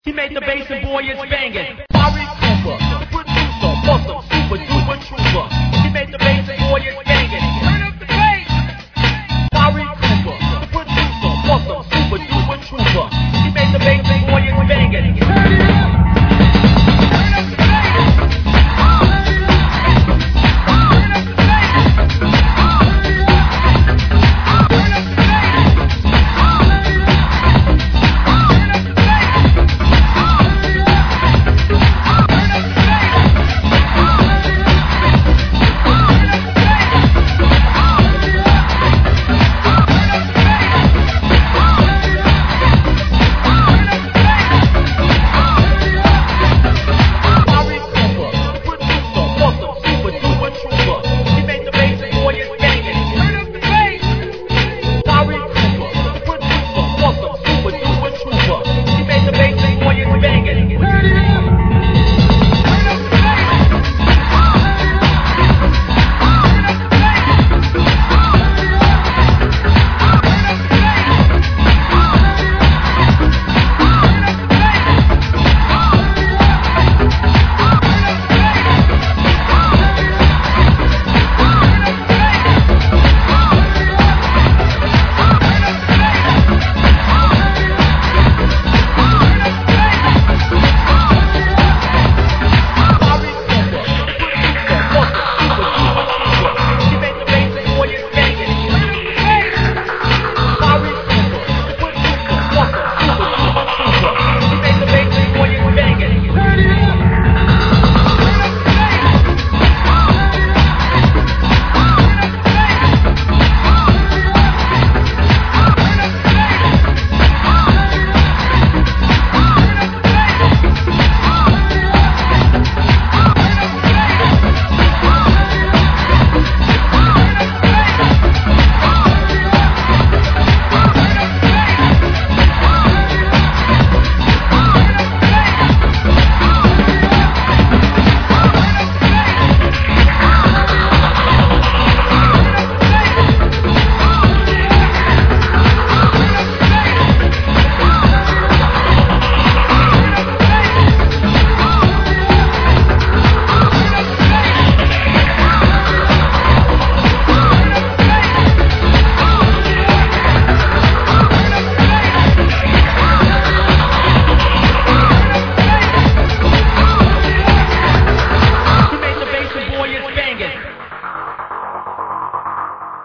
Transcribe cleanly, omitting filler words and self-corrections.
He made the bass and boy it's banging. Ari Cooper, the producer, awesome, super duper trooper. He made the bass and boy it's banging. Turn up the bass. Ari Cooper, the producer, awesome, super duper trooper. He made the bass and boy it's banging.